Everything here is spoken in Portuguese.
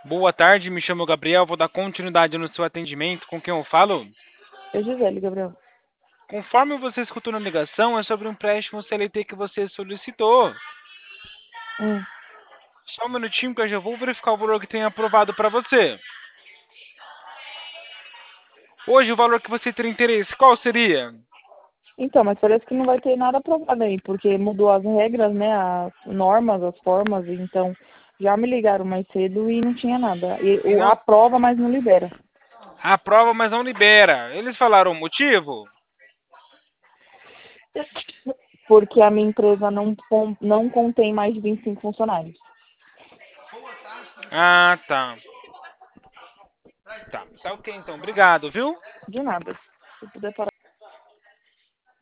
Boa tarde, me chamo Gabriel, vou dar continuidade no seu atendimento. Com quem eu falo? É Gisele, Gabriel. Conforme você escutou na ligação, é sobre um empréstimo CLT que você solicitou. Hum. Só um minutinho que eu já vou verificar o valor que tem aprovado para você. Hoje, o valor que você tem interesse, qual seria? Então, mas parece que não vai ter nada aprovado aí, porque mudou as regras, né? As normas, as formas, então já me ligaram mais cedo e não tinha nada. E E não aprova, mas não libera. aprova, mas não libera. Eles falaram o motivo? Porque a minha empresa não contém mais de 25 funcionários. Ah, tá. Tá ok então. Obrigado, viu? De nada. Se puder parar.